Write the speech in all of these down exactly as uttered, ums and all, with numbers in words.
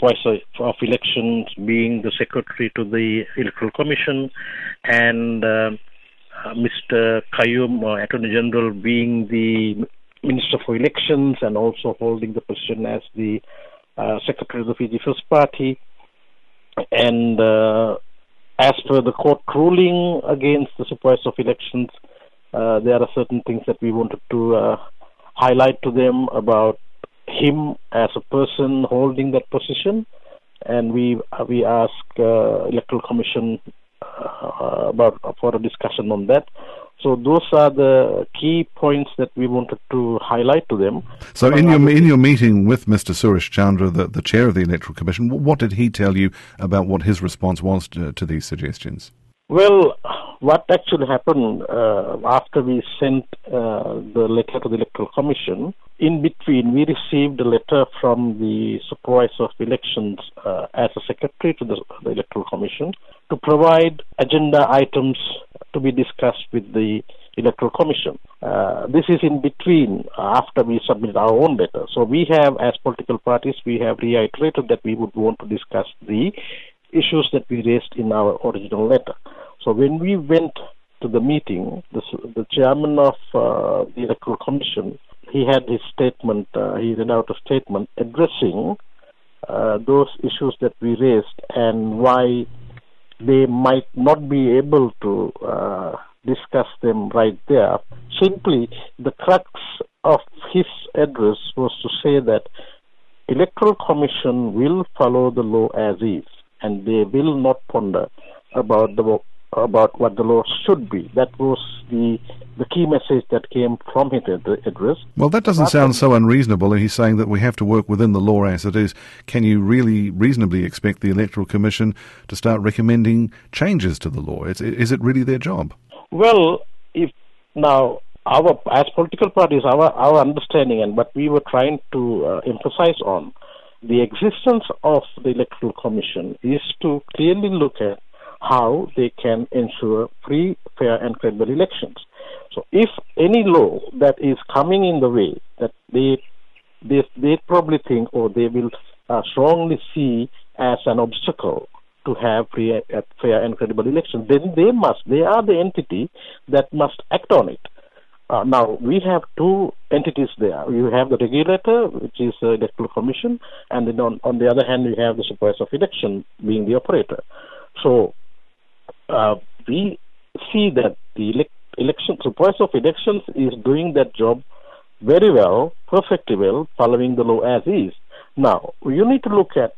Supervisor of Elections being the Secretary to the Electoral Commission, and uh, uh, Mister Qayyum, uh, Attorney General, being the Minister for Elections and also holding the position as the uh, Secretary of the Fiji First Party. And uh, as per the court ruling against the Supervisor of Elections, uh, there are certain things that we wanted to uh, highlight to them about him as a person holding that position, and we we ask uh, Electoral Commission uh, about for a discussion on that. So those are the key points that we wanted to highlight to them. So in your in your meeting with Mister Suresh Chandra, the, the chair of the Electoral Commission, what did he tell you about what his response was to, to these suggestions? Well, what actually happened uh, after we sent uh, the letter to the Electoral Commission, in between we received a letter from the Supervisor of Elections uh, as a secretary to the, the Electoral Commission to provide agenda items to be discussed with the Electoral Commission. Uh, this is in between uh, after we submitted our own letter. So we have, as political parties, we have reiterated that we would want to discuss the issues that we raised in our original letter. So when we went to the meeting, the, the chairman of uh, the Electoral Commission, he had his statement, uh, he read out a statement addressing uh, those issues that we raised and why they might not be able to uh, discuss them right there. Simply, the crux of his address was to say that Electoral Commission will follow the law as is, and they will not ponder about the about what the law should be. That was the the key message that came from his address. Well, that doesn't sound so unreasonable. He's saying that we have to work within the law as it is. Can you really reasonably expect the Electoral Commission to start recommending changes to the law? Is, is it really their job? Well, if now, our as political parties, our, our understanding and what we were trying to uh, emphasize on, the existence of the Electoral Commission is to clearly look at how they can ensure free, fair and credible elections. So if any law that is coming in the way that they they, they probably think or they will uh, strongly see as an obstacle to have free, uh, fair and credible elections, then they must, they are the entity that must act on it. Uh, now, we have two entities there. You have the regulator, which is the Electoral Commission, and then on, on the other hand, you have the Supervisor of Election being the operator. So, uh, we see that the elect, election Supervisor of Elections is doing that job very well, perfectly well, following the law as is. Now, you need to look at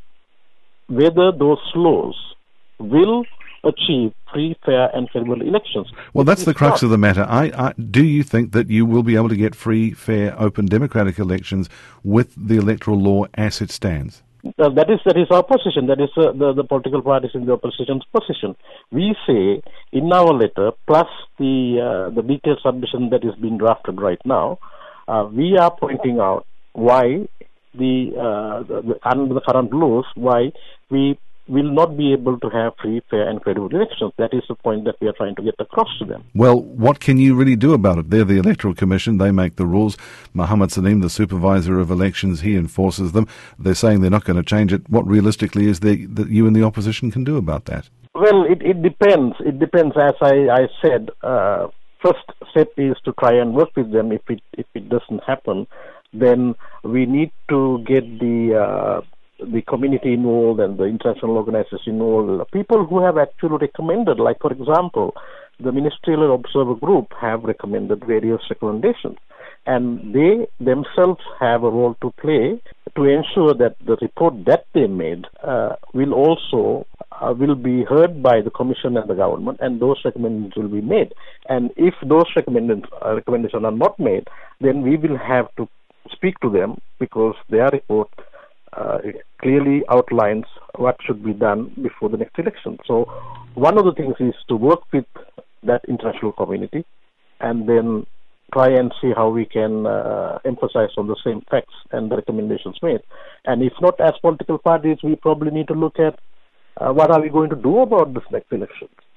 whether those laws will achieve free, fair and credible elections. Well, that's the crux of the matter. I, I, do you think that you will be able to get free, fair, open, democratic elections with the electoral law as it stands? Uh, that is that is our position. That is uh, the, the political parties in the opposition's position. We say in our letter, plus the uh, the detailed submission that is being drafted right now, uh, we are pointing out why the, uh, the, the under the current laws, why we will not be able to have free, fair and credible elections. That is the point that we are trying to get across to them. Well, what can you really do about it? They're the Electoral Commission. They make the rules. Muhammad Salim, the Supervisor of Elections, he enforces them. They're saying they're not going to change it. What realistically is there that you and the opposition can do about that? Well, it, it depends. It depends. As I, I said, uh, first step is to try and work with them. If it, if it doesn't happen, then we need to get the... Uh, the community involved and the international organizations involved, people who have actually recommended, like for example, the Ministerial Observer Group have recommended various recommendations, and they themselves have a role to play to ensure that the report that they made uh, will also uh, will be heard by the Commission and the government, and those recommendations will be made. And if those recommend- uh, recommendations are not made, then we will have to speak to them because their report Uh, clearly outlines what should be done before the next election. So one of the things is to work with that international community and then try and see how we can uh, emphasize on the same facts and the recommendations made. And if not, as political parties, we probably need to look at uh, what are we going to do about this next election.